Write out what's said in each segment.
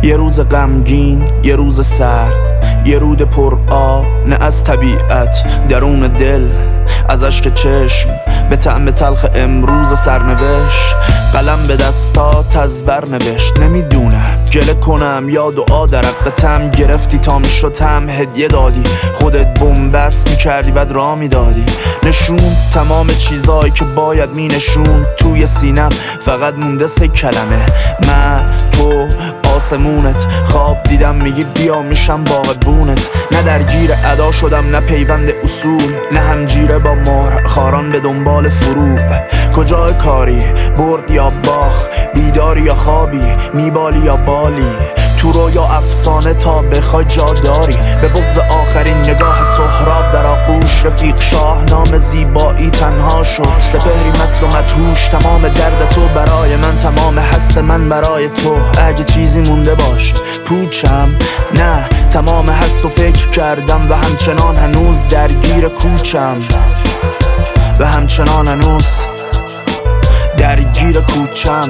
یه روز غمگین، یه روز سرد، یه رود پر آب، نه از طبیعت درون دل، از اشک چشم به طعم تلخ امروز سرنوشت. قلم به دستات از بر نوشت. نمیدونم گله کنم یا دعا در حقتم گرفتی تا میشدم هدیه دادی، خودت بنبست میکردی بعد راه میدادی، نشون تمام چیزایی که باید مینشون توی سینم، فقط مونده 3 کلمه: من، تو، آسمونت. خواب دیدم میگی بیا میشم باغبونت. نه درگیر ادا شدم، نه پیوند اصول، نه همجیره با مهر خاران به دنبال فروغ. کجای کاری، برد یا باخ، بیداری یا خوابی، میبالی یا بالی، تو رو یا افسانه تا بخوای جا داری. به بغض آخرین نگاه سهراب در آغوش رفیق شاهنامه زیبایی تنها شد. سپهری مست و مدهوش، تمام درد تو برای من، تمام حس من برای تو. اگه چیزی مونده باش پوچم، نه تمام حس و فکر کردم و همچنان هنوز درگیر کوچم، و همچنان هنوز درگیر کوچم.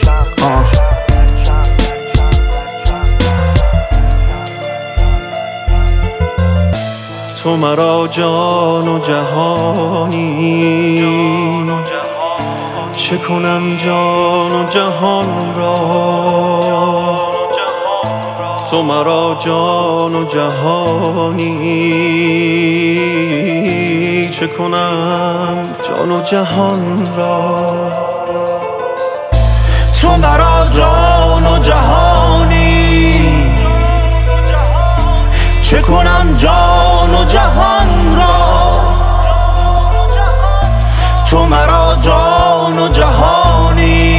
تو مرا جان و جهانی، چه کنم جان و جهان را. تو مرا جان و جهانی، چه کنم جان و جهان را. تو مرا جان و جهانی، چه کنم جان و جهان را. تو مرا جان و جهانی،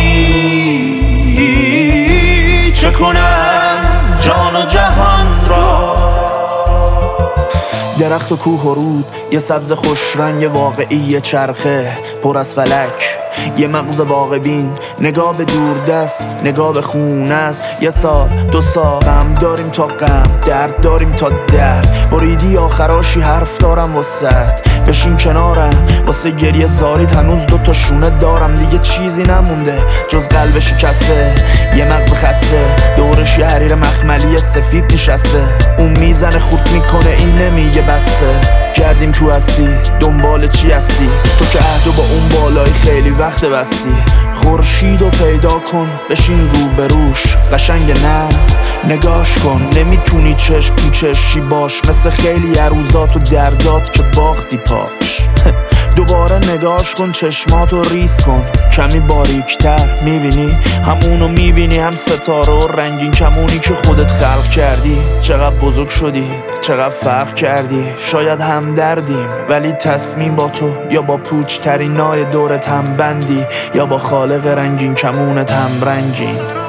چه کنم جان و جهان را. درخت و کوه و رود، یه سبز خوش رنگ واقعی چرخه پر از فلک، یه مغز واقع بین، نگاه به دوردست، نگاه به خونه است. 1 سال 2 سال غم داریم تا غم، درد داریم تا درد، بریدی آخراشی حرف دارم واسد، بشین کنارم واسه گریه زارید. هنوز 2 تا شونه دارم، دیگه چیزی نمونده جز قلب شکسته، یه مغز خسته، دورش یه حریر مخملی سفید نشسته. اون میزنه خورد میکنه، این نمیگه بسته. کردیم تو هستی، دنبال چی هستی؟ تو که عهدو با اون بالایی خیلی وقت بستی. خورشیدو پیدا کن، بشین روبروش، قشنگ نه نگاش کن. نمیتونی چشم تو چشمی باش، مثل خیلی عروضات و دردات که باختی پاش. دوباره نگاش کن، چشماتو ریز کن، کمی باریکتر میبینی، همونو میبینی، هم ستاره و رنگین کمونی که خودت خلق کردی. چقدر بزرگ شدی، چقدر فرق کردی. شاید هم دردیم ولی تصمیم با تو، یا با پوچ ترینای دورت هم بندی، یا با خالق رنگین کمونت هم رنگین.